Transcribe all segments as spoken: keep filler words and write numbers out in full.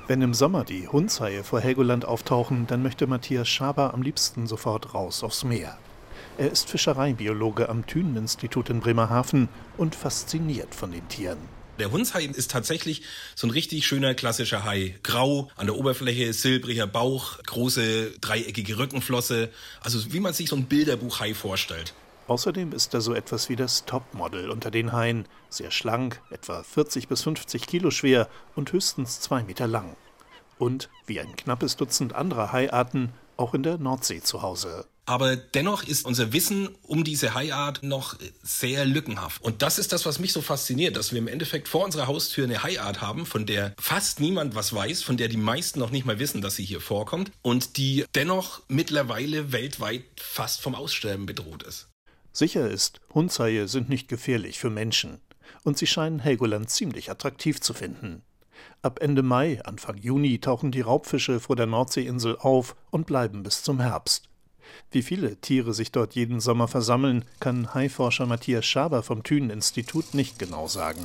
Wenn im Sommer die Hundshaie vor Helgoland auftauchen, dann möchte Matthias Schaber am liebsten sofort raus aufs Meer. Er ist Fischereibiologe am Thünen-Institut in Bremerhaven und fasziniert von den Tieren. Der Hundshai ist tatsächlich so ein richtig schöner klassischer Hai. Grau, an der Oberfläche, silbriger Bauch, große dreieckige Rückenflosse. Also wie man sich so ein Bilderbuch-Hai vorstellt. Außerdem ist er so etwas wie das Topmodel unter den Haien. Sehr schlank, etwa vierzig bis fünfzig Kilo schwer und höchstens zwei Meter lang. Und, wie ein knappes Dutzend anderer Haiarten, auch in der Nordsee zu Hause. Aber dennoch ist unser Wissen um diese Haiart noch sehr lückenhaft. Und das ist das, was mich so fasziniert, dass wir im Endeffekt vor unserer Haustür eine Haiart haben, von der fast niemand was weiß, von der die meisten noch nicht mal wissen, dass sie hier vorkommt und die dennoch mittlerweile weltweit fast vom Aussterben bedroht ist. Sicher ist, Hundshaie sind nicht gefährlich für Menschen. Und sie scheinen Helgoland ziemlich attraktiv zu finden. Ab Ende Mai, Anfang Juni tauchen die Raubfische vor der Nordseeinsel auf und bleiben bis zum Herbst. Wie viele Tiere sich dort jeden Sommer versammeln, kann Haiforscher Matthias Schaber vom Thünen-Institut nicht genau sagen.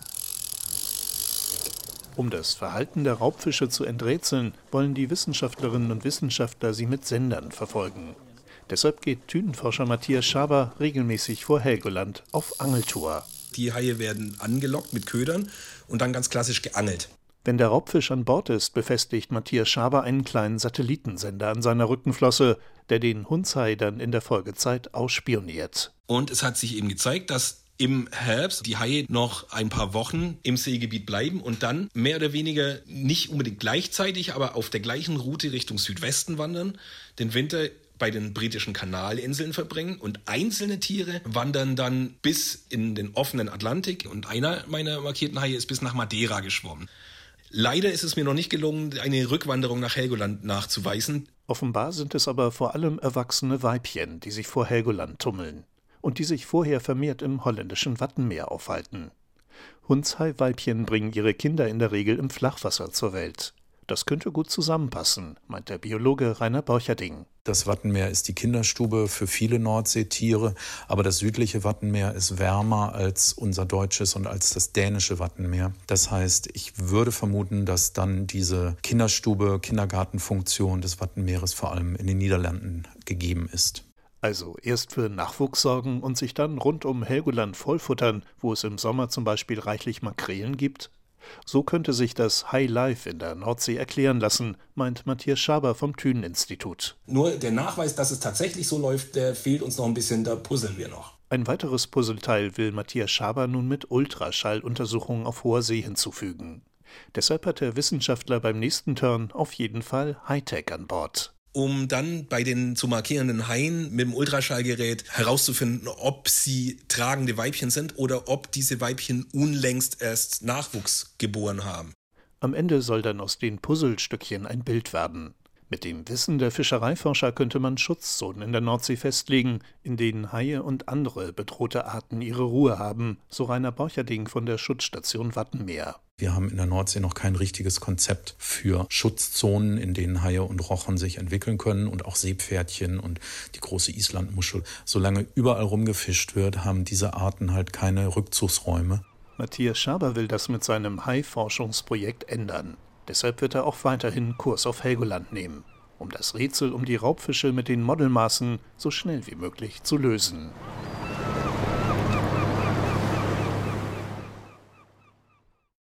Um das Verhalten der Raubfische zu enträtseln, wollen die Wissenschaftlerinnen und Wissenschaftler sie mit Sendern verfolgen. Deshalb geht Thünenforscher Matthias Schaber regelmäßig vor Helgoland auf Angeltour. Die Haie werden angelockt mit Ködern und dann ganz klassisch geangelt. Wenn der Raubfisch an Bord ist, befestigt Matthias Schaber einen kleinen Satellitensender an seiner Rückenflosse, der den Hundshai dann in der Folgezeit ausspioniert. Und es hat sich eben gezeigt, dass im Herbst die Haie noch ein paar Wochen im Seegebiet bleiben und dann mehr oder weniger nicht unbedingt gleichzeitig, aber auf der gleichen Route Richtung Südwesten wandern, den Winter bei den britischen Kanalinseln verbringen und einzelne Tiere wandern dann bis in den offenen Atlantik und einer meiner markierten Haie ist bis nach Madeira geschwommen. Leider ist es mir noch nicht gelungen, eine Rückwanderung nach Helgoland nachzuweisen. Offenbar sind es aber vor allem erwachsene Weibchen, die sich vor Helgoland tummeln und die sich vorher vermehrt im holländischen Wattenmeer aufhalten. Hundshai-Weibchen bringen ihre Kinder in der Regel im Flachwasser zur Welt. Das könnte gut zusammenpassen, meint der Biologe Rainer Borcherding. Das Wattenmeer ist die Kinderstube für viele Nordseetiere, aber das südliche Wattenmeer ist wärmer als unser deutsches und als das dänische Wattenmeer. Das heißt, ich würde vermuten, dass dann diese Kinderstube, Kindergartenfunktion des Wattenmeeres vor allem in den Niederlanden gegeben ist. Also erst für Nachwuchs sorgen und sich dann rund um Helgoland vollfuttern, wo es im Sommer zum Beispiel reichlich Makrelen gibt? So könnte sich das High Life in der Nordsee erklären lassen, meint Matthias Schaber vom Thünen-Institut. Nur der Nachweis, dass es tatsächlich so läuft, der fehlt uns noch ein bisschen, da puzzeln wir noch. Ein weiteres Puzzleteil will Matthias Schaber nun mit Ultraschalluntersuchungen auf hoher See hinzufügen. Deshalb hat der Wissenschaftler beim nächsten Turn auf jeden Fall Hightech an Bord. Um dann bei den zu markierenden Haien mit dem Ultraschallgerät herauszufinden, ob sie tragende Weibchen sind oder ob diese Weibchen unlängst erst Nachwuchs geboren haben. Am Ende soll dann aus den Puzzlestückchen ein Bild werden. Mit dem Wissen der Fischereiforscher könnte man Schutzzonen in der Nordsee festlegen, in denen Haie und andere bedrohte Arten ihre Ruhe haben, so Rainer Borcherding von der Schutzstation Wattenmeer. Wir haben in der Nordsee noch kein richtiges Konzept für Schutzzonen, in denen Haie und Rochen sich entwickeln können und auch Seepferdchen und die große Islandmuschel. Solange überall rumgefischt wird, haben diese Arten halt keine Rückzugsräume. Matthias Schaber will das mit seinem Hai-Forschungsprojekt ändern. Deshalb wird er auch weiterhin Kurs auf Helgoland nehmen, um das Rätsel um die Raubfische mit den Modelmaßen so schnell wie möglich zu lösen.